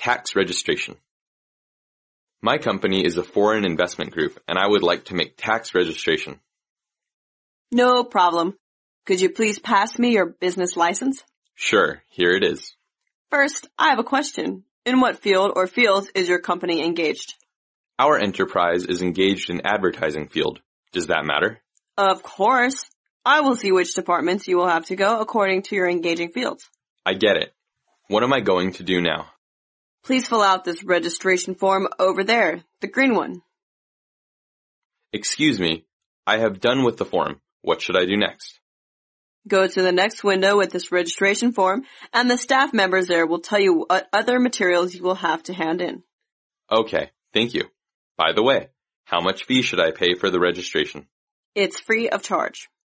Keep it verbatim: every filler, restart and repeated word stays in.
Tax registration. My company is a foreign investment group, and I would like to make tax registration. No problem. Could you please pass me your business license? Sure, here it is. First, I have a question. In what field or fields is your company engaged? Our enterprise is engaged in advertising field. Does that matter? Of course. I will see which departments you will have to go according to your engaging fields. I get it. What am I going to do now? Please fill out this registration form over there, the green one. Excuse me, I have done with the form. What should I do next? Go to the next window with this registration form, and the staff members there will tell you what other materials you will have to hand in. Okay, thank you. By the way, how much fee should I pay for the registration? It's free of charge.